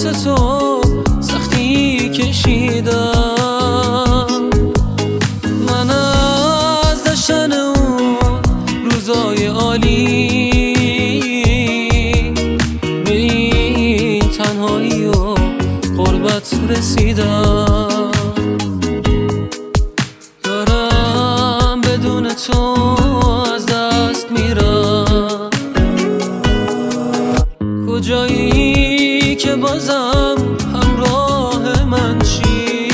واسه تو سختی کشیدم. من از داشتن اون روزای عالی به این تنهایی و غربت رسیدم. دارم بدون تو از دست میرم. کجایی که بازم همراه من چی؟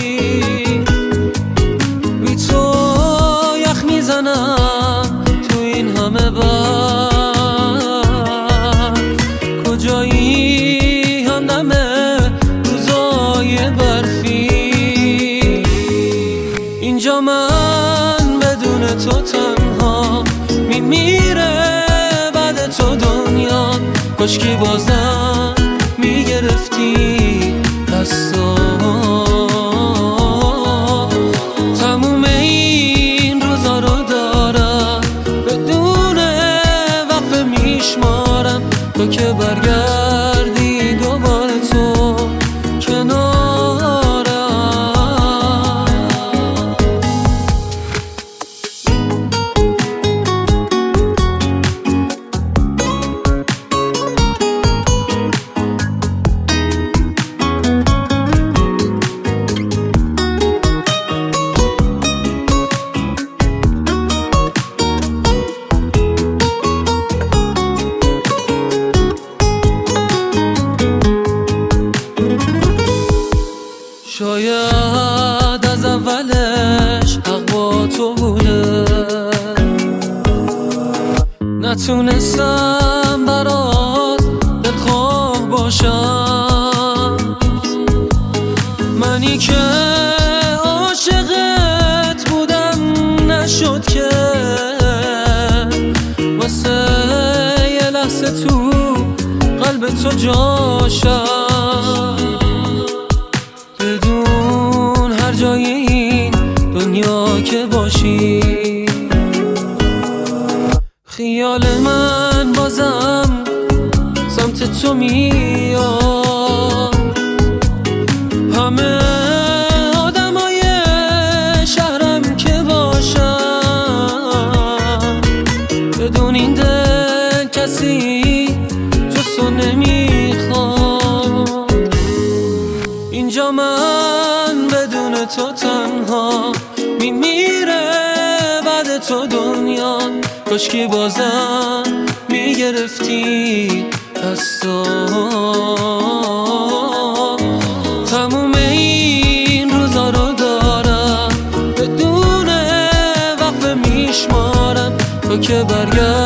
بی تو یخ میزنم تو این همه برف. کجایی همدمه روزای برفی؟ اینجا من بدون تو تنها میمیره بعد تو دنیا. کاشکی بازم میگرفتی دستا. تموم این روزا رو دارم بدون وقفه میشمارم تا که برگردی دوباره تو کنارم. شاید از اولش حق با تو بوده، نتونستم برات دلخواه باشم. منی که عاشقت بودم نشد که واسه یه لحظه تو قلب تو جاشم. بدون هر جای این دنیا که باشی خیال من بازم سمت تو میاد. همه آدمای شهرم که باشن بدون این دل کسی جز تو نمیخواد. اینجا من بدون تو تنها میمیره بعد تو دنیا. کاشکی بازم میگرفتی دستا. تموم این روزا رو دارم بدون وقفه میشمارم تا که برگردی